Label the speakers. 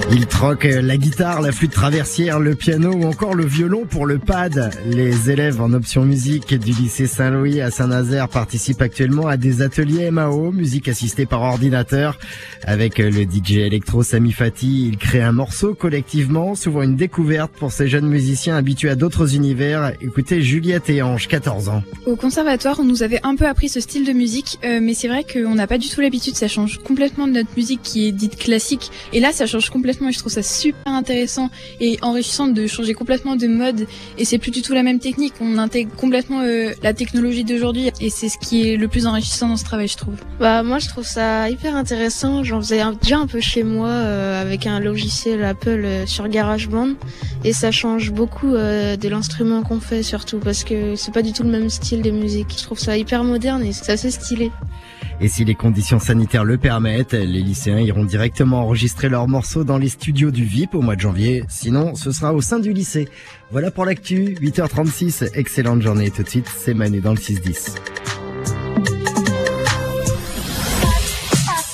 Speaker 1: Il troque la guitare, la flûte traversière, le piano ou encore le violon pour le pad. Les élèves en option musique du lycée Saint-Louis à Saint-Nazaire participent actuellement à des ateliers MAO, musique assistée par ordinateur. Avec le DJ électro Sami Fati, ils créent un morceau collectivement, souvent une découverte pour ces jeunes musiciens habitués à d'autres univers. Écoutez Juliette et Ange, 14 ans.
Speaker 2: Au conservatoire, on nous avait un peu appris ce style de musique, mais c'est vrai qu'on n'a pas du tout l'habitude, ça change complètement de notre musique qui est dite classique. Et là, ça change complètement et je trouve ça super intéressant et enrichissant de changer complètement de mode. Et c'est plus du tout la même technique, on intègre complètement la technologie d'aujourd'hui et c'est ce qui est le plus enrichissant dans ce travail, je trouve.
Speaker 3: Moi, je trouve ça hyper intéressant. J'en faisais déjà un peu chez moi avec un logiciel Apple sur GarageBand et ça change beaucoup de l'instrument qu'on fait surtout parce que c'est pas du tout le même style de musique. Je trouve ça hyper moderne et c'est assez stylé.
Speaker 1: Et si les conditions sanitaires le permettent, les lycéens iront directement enregistrer leurs morceaux dans les studios du VIP au mois de janvier. Sinon, ce sera au sein du lycée. Voilà pour l'actu, 8h36. Excellente journée. Tout de suite, c'est Manu dans le 6-10.